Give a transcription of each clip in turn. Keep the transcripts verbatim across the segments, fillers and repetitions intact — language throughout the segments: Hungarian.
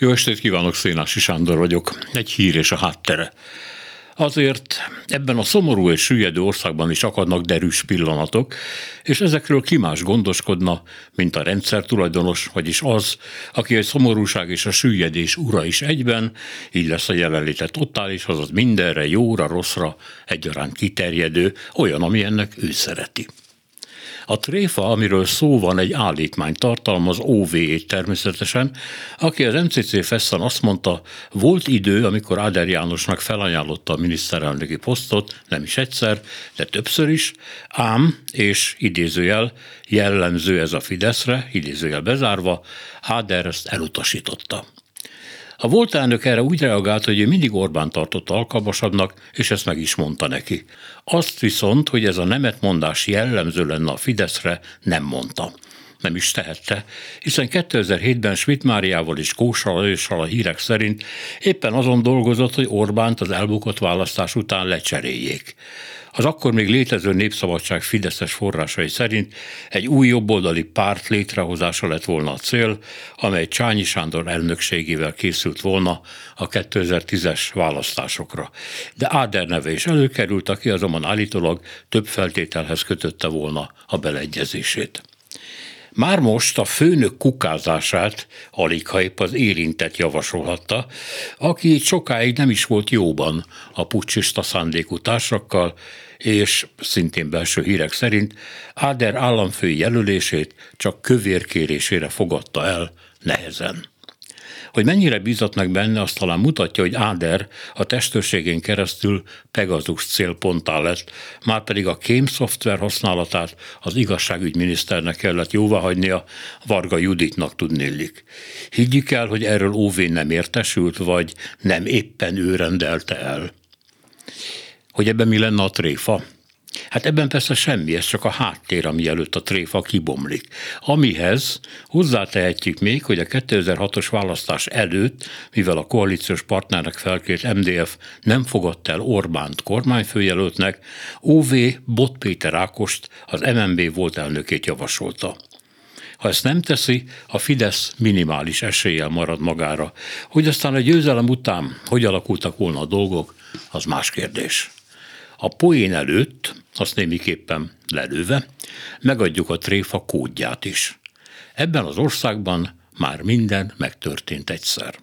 Jó estét kívánok, Szénási Sándor vagyok. Egy hír és a háttere. Azért ebben a szomorú és süllyedő országban is akadnak derűs pillanatok, és ezekről ki más gondoskodna, mint a rendszer tulajdonos, vagyis az, aki a szomorúság és a süllyedés ura is egyben, így lesz a jelenléte totális, azaz mindenre, jóra, rosszra egyaránt kiterjedő, olyan, ami ennek ő szereti. A tréfa, amiről szó van, egy állítmány tartalmaz ó vé é-t természetesen, aki az em cé cé Fesszan azt mondta, volt idő, amikor Áder Jánosnak felajánlotta a miniszterelnöki posztot, nem is egyszer, de többször is, ám, és idézőjel, jellemző ez a Fideszre, idézőjel bezárva, Áder ezt elutasította. A volt elnök erre úgy reagált, hogy ő mindig Orbán tartotta alkalmasabbnak, és ezt meg is mondta neki. Azt viszont, hogy ez a nemetmondás jellemző lenne a Fideszre, nem mondta. Nem is tehette, hiszen kétezer-hétben Schmidt Máriával és Kósa Lajossal a hírek szerint éppen azon dolgozott, hogy Orbánt az elbukott választás után lecseréljék. Az akkor még létező Népszabadság fideszes forrásai szerint egy új jobboldali párt létrehozása lett volna a cél, amely Csányi Sándor elnökségével készült volna a kétezer-tízes választásokra. De Áder neve is előkerült, aki azonban állítólag több feltételhez kötötte volna a beleegyezését. Már most a főnök kukázását alig ha épp az érintett javasolhatta, aki sokáig nem is volt jóban a puccsista szándékú társakkal, és szintén belső hírek szerint Áder államfői jelölését csak kövérkérésére fogadta el nehezen. Hogy mennyire bízott meg benne, azt talán mutatja, hogy Áder a testőrségén keresztül Pegasus célponttá lett, márpedig a kém szoftver használatát az igazságügyminiszternek kellett jóváhagynia, Varga Juditnak tudnillik. Higgyük el, hogy erről ó vé nem értesült, vagy nem éppen ő rendelte el. Hogy ebben mi lenne a tréfa? Hát ebben persze semmi, ez csak a háttér, ami előtt a tréfa kibomlik. Amihez hozzátehetjük még, hogy a kétezer-hatos választás előtt, mivel a koalíciós partnernek felkért em dé ef nem fogadta el Orbánt kormányfőjelöltnek, ó vé Bot Péter Ákost, az em en bé volt elnökét javasolta. Ha ezt nem teszi, a Fidesz minimális eséllyel marad magára. Hogy aztán a győzelem után hogy alakultak volna a dolgok, az más kérdés. A poén előtt, azt némiképpen lelőve, megadjuk a tréfa kódját is. Ebben az országban már minden megtörtént egyszer.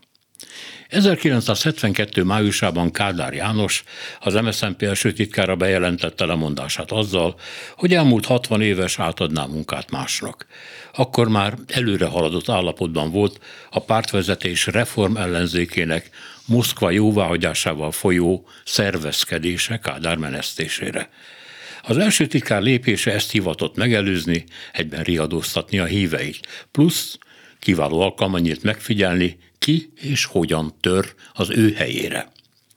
ezerkilencszázhetvenkettő májusában Kádár János, az em es zé en pé első titkára bejelentette lemondását azzal, hogy elmúlt hatvan éves átadná munkát másnak. Akkor már előre haladott állapotban volt a pártvezetés reform ellenzékének Moszkva jóváhagyásával folyó szervezkedése Kádár menesztésére. Az első titkár lépése ezt hivatott megelőzni, egyben riadóztatni a híveit, plusz kiváló alkalma nyílt megfigyelni, ki és hogyan tör az ő helyére.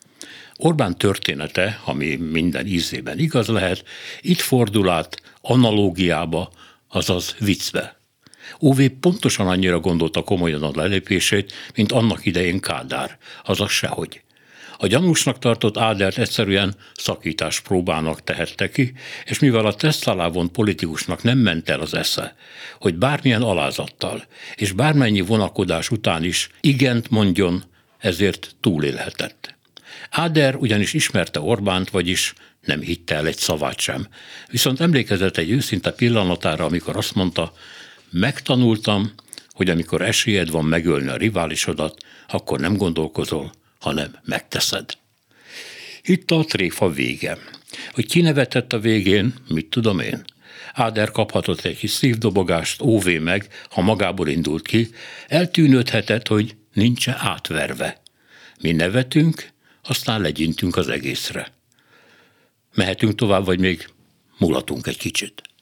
Orbán története, ami minden ízében igaz lehet, itt fordul át analógiába, azaz viccbe. ó vé pontosan annyira gondolta komolyan a lelépését, mint annak idején Kádár, azaz sehogy. A gyanúsnak tartott Ádert egyszerűen szakításpróbának tehette ki, és mivel a teszt alá vont politikusnak nem ment el az esze, hogy bármilyen alázattal és bármennyi vonakodás után is igent mondjon, ezért túlélhetett. Áder ugyanis ismerte Orbánt, vagyis nem hitte el egy szavát sem. Viszont emlékezett egy őszinte pillanatára, amikor azt mondta, megtanultam, hogy amikor esélyed van megölni a riválisodat, akkor nem gondolkozol, hanem megteszed. Itt a tréfa vége. Hogy ki nevetett a végén, mit tudom én? Áder kaphatott egy kis szívdobogást, ó vé meg, ha magából indult ki, eltűnődhetett, hogy nincs átverve. Mi nevetünk, aztán legyintünk az egészre. Mehetünk tovább, vagy még mulatunk egy kicsit?